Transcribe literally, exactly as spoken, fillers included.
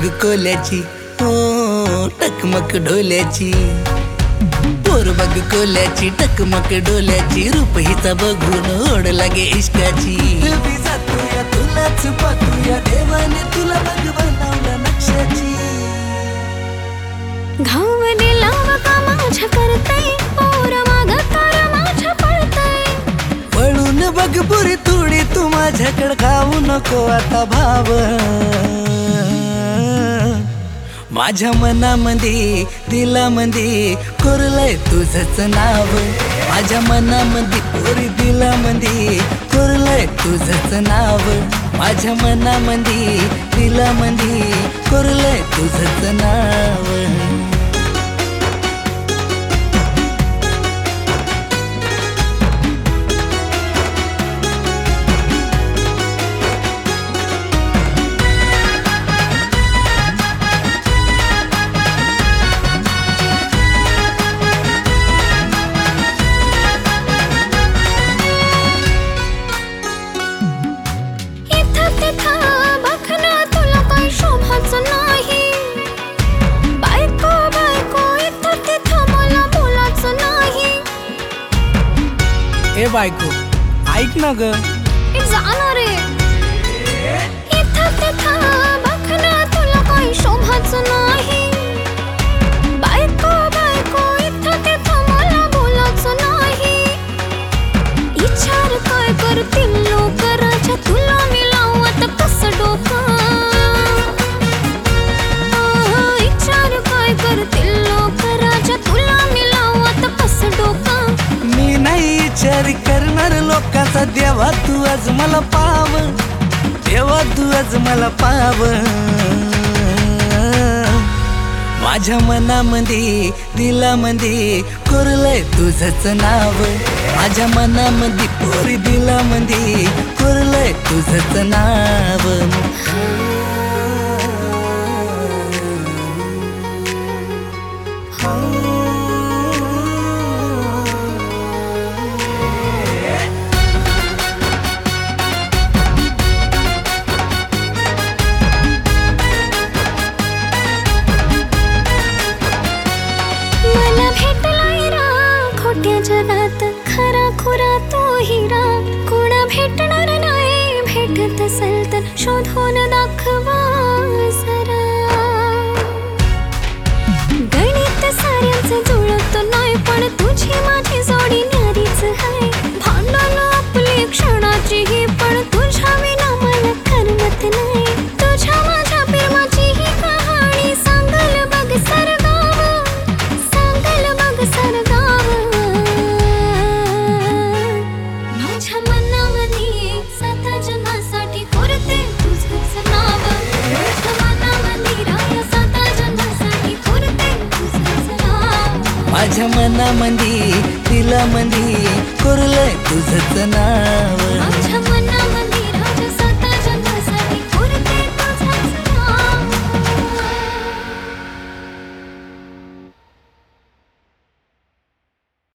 बघ कोल्याची हो टकमक ढोल्याची, पोर बघ कोल्याची टकमक डोल्याची, रूप हिचा बघून ओढ लागे इश्काची। जातूया तुलाच पाहतूया देवाने तुला बघ बनवलं नक्षाची। घावने लाव का माझ्या करतय पोर माग तार माझ्या पळतय। वळून बघ पुरी थोडी तू माझ्याकडे खाऊ नको आता भाव। माझ्या मनामध्ये दिलामध्ये कोरलंय तुझंच नाव। माझ्या मनामध्ये पोरी दिलामध्ये कोरलंय तुझंच नाव। माझ्या मनामध्ये दिलामध्ये कोरलंय तुझंच नाव। ए बायको ऐक ना ग, जाणार रे इथं तिथं बघणं तुला काही शोभाचं नाही। बायको बायको इथं तिथं मला बोलायचं नाही। विचार काय करतील लोक राजा तुला मी लावत कसं डोकं। विचार काय करतील लोक राजा तुला मी लावत कसं डोकं। मी नाही विचार करणार लोकांचा, देवा तू आज मला पाव, देवा तू आज मला पाव। माझ्या मनामध्ये दिलामध्ये कोरलंय तुझंच नाव। माझ्या मनामध्ये पोरी दिलामध्ये कोरलंय तुझंच नाव। खोट्या जगात खरा खुरा तो हिरा, कोण भेटणार नाही भेटत असेल तर शोधून दाखवा जरा। गणित साऱ्यांचं जुळत नाही पण तुझी माझी जोडी न्यारीच आहे। भांडण आपली क्षणाची ही पण तुझ्या विना मला करमत नाही। तुझ्या माझ्या प्रेमाची ही कहाणी सांगल बघ सरगाव, सांगल बघ सरगाव। माझ्या मनामध्ये दिलामध्ये कोरलंय तुझंच नाव।